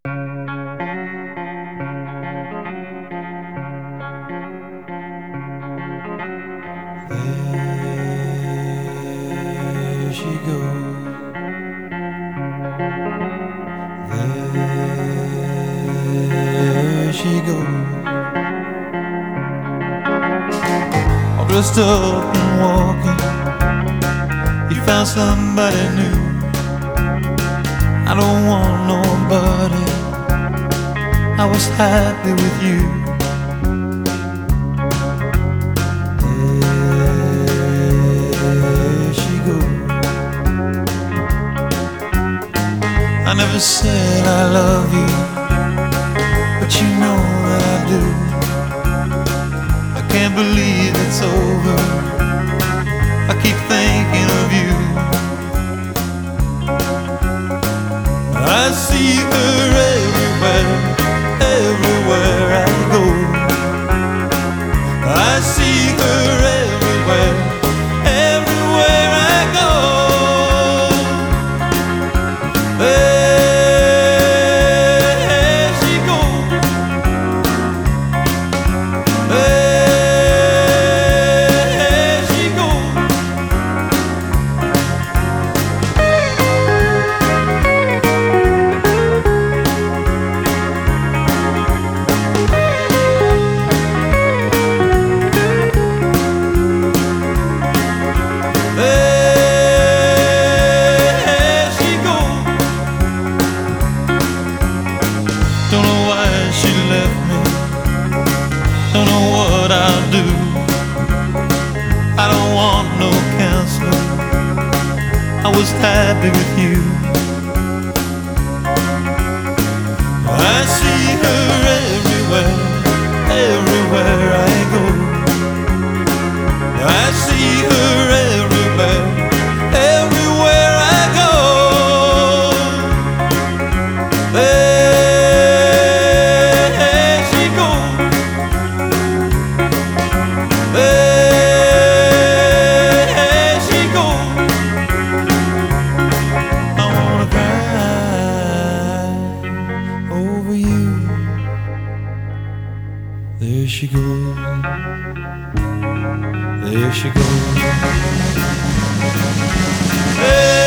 There she goes. There she goes. All dressed up and walking. You found somebody new. I don't want nobody. I was happy with you. There she goes. I never said I love you, but you know that I do. I can't believe it's over. I keep thinking of you. I see her everywhere, everywhere I go. I see her everywhere, everywhere I go. There she goes. There she goes. Don't know why she left me. Don't know what I'll do. I don't want no counselor. I was happy with you. I see her everywhere, everywhere I go. I see her everywhere, everywhere I go. There she goes. There she goes. I wanna cry over you. There she goes. There she goes.